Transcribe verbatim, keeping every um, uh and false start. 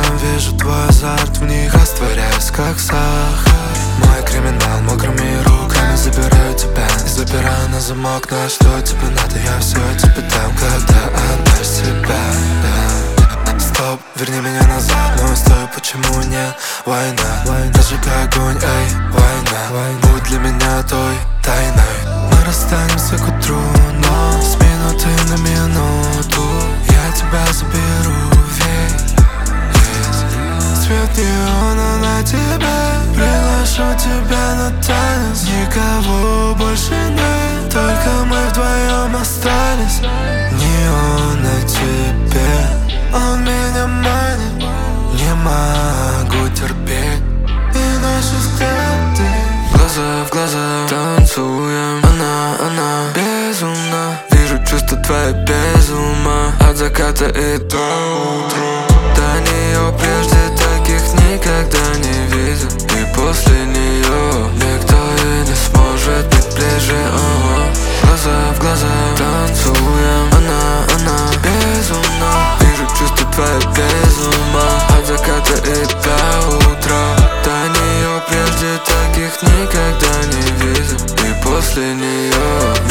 вижу твой азарт, в них растворяюсь, как сахар. Мой криминал мокрыми руками забираю тебя и запираю на замок. На что тебе надо, я все тебе дам, когда отдашь себя, да. Стоп, верни меня назад, но стой, почему нет? Война, зажигай огонь, эй, война. Будь для меня той тайной. Мы расстанемся к утру, но с минуты на минуту я тебя заберу, ведь есть свет неона на тебе. Приглашу тебя на танец. Никого больше нет, только мы вдвоем остались. Неон на тебе, он меня манит. Не могу терпеть и наши взгляды глаза в глаза танцуем. Она, она безумна. Вижу чувства твои без ума. От заката и до утра. До нее прежде таких никогда не видел. И после нее никто и не сможет быть ближе. Ого. Глаза в глаза танцуем. Она, она безумна. Вижу чувства твои без ума. От заката и до утра. До нее прежде таких никогда не видел. И после нее